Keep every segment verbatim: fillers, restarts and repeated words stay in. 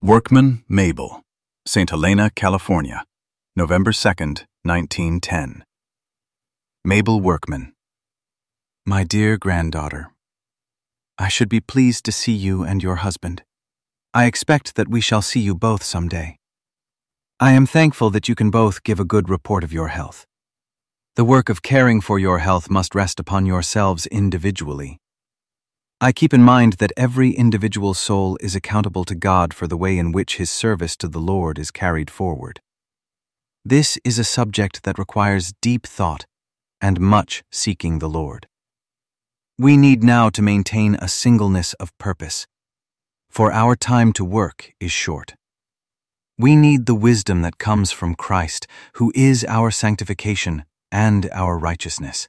Workman, Mabel, Saint Helena, California, November second, nineteen ten. Mabel Workman. My dear granddaughter, I should be pleased to see you and your husband. I expect that we shall see you both some day. I am thankful that you can both give a good report of your health. The work of caring for your health must rest upon yourselves individually. I keep in mind that every individual soul is accountable to God for the way in which his service to the Lord is carried forward. This is a subject that requires deep thought and much seeking the Lord. We need now to maintain a singleness of purpose, for our time to work is short. We need the wisdom that comes from Christ, who is our sanctification and our righteousness.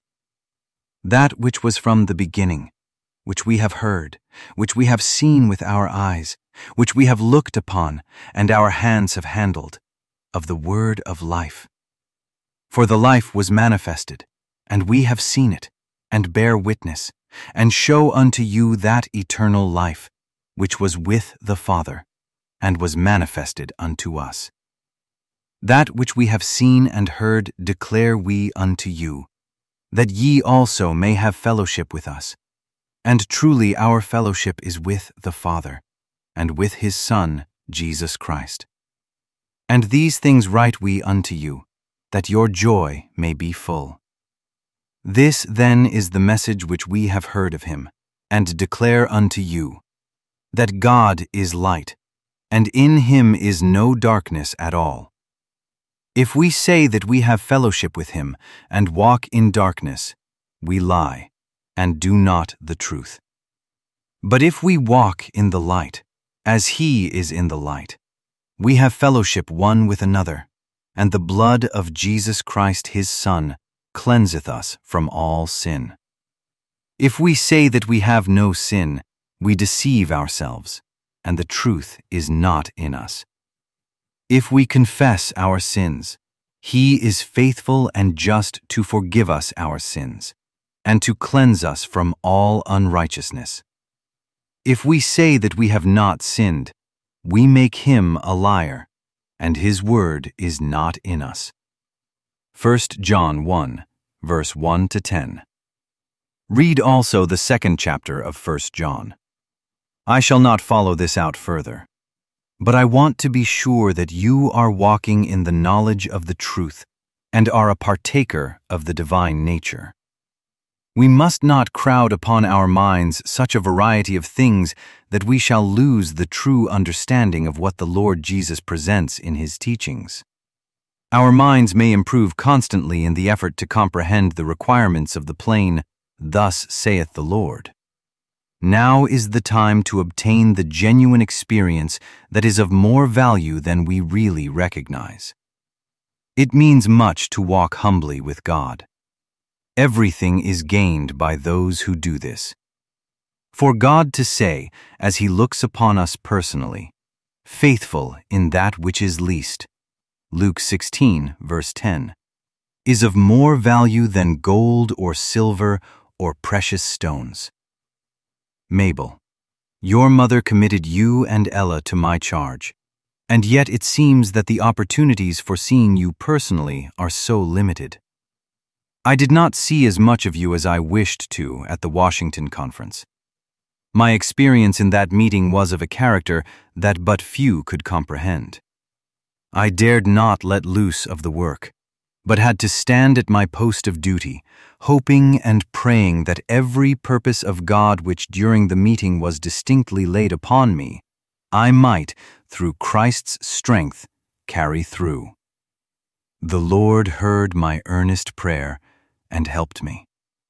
That which was from the beginning, which we have heard, which we have seen with our eyes, which we have looked upon, and our hands have handled, of the word of life. For the life was manifested, and we have seen it, and bear witness, and show unto you that eternal life, which was with the Father, and was manifested unto us. That which we have seen and heard declare we unto you, that ye also may have fellowship with us. And truly our fellowship is with the Father, and with his Son, Jesus Christ. And these things write we unto you, that your joy may be full. This then is the message which we have heard of him, and declare unto you, that God is light, and in him is no darkness at all. If we say that we have fellowship with him, and walk in darkness, we lie, and do not the truth. But if we walk in the light, as he is in the light, we have fellowship one with another, and the blood of Jesus Christ his Son cleanseth us from all sin. If we say that we have no sin, we deceive ourselves, and the truth is not in us. If we confess our sins, he is faithful and just to forgive us our sins, and to cleanse us from all unrighteousness. If we say that we have not sinned, we make him a liar, and his word is not in us. First John one, verse one to ten. Read also the second chapter of First John. I shall not follow this out further, but I want to be sure that you are walking in the knowledge of the truth and are a partaker of the divine nature. We must not crowd upon our minds such a variety of things that we shall lose the true understanding of what the Lord Jesus presents in his teachings. Our minds may improve constantly in the effort to comprehend the requirements of the plain, "Thus saith the Lord." Now is the time to obtain the genuine experience that is of more value than we really recognize. It means much to walk humbly with God. Everything is gained by those who do this. For God to say, as he looks upon us personally, "Faithful in that which is least," Luke sixteen, verse ten, is of more value than gold or silver or precious stones. Mabel, your mother committed you and Ella to my charge, and yet it seems that the opportunities for seeing you personally are so limited. I did not see as much of you as I wished to at the Washington conference. My experience in that meeting was of a character that but few could comprehend. I dared not let loose of the work, but had to stand at my post of duty, hoping and praying that every purpose of God which during the meeting was distinctly laid upon me, I might, through Christ's strength, carry through. The Lord heard my earnest prayer and helped me.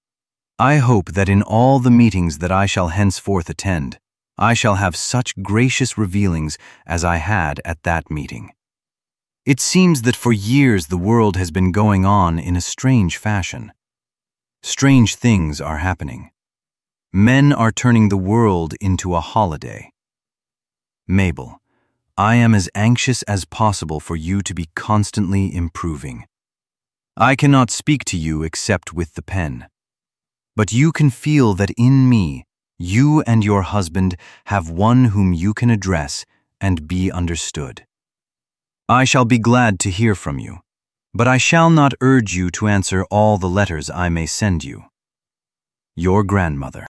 I hope that in all the meetings that I shall henceforth attend, I shall have such gracious revealings as I had at that meeting. It seems that for years the world has been going on in a strange fashion. Strange things are happening. Men are turning the world into a holiday. Mabel, I am as anxious as possible for you to be constantly improving. I cannot speak to you except with the pen. But you can feel that in me, you and your husband have one whom you can address and be understood. I shall be glad to hear from you, but I shall not urge you to answer all the letters I may send you. Your grandmother.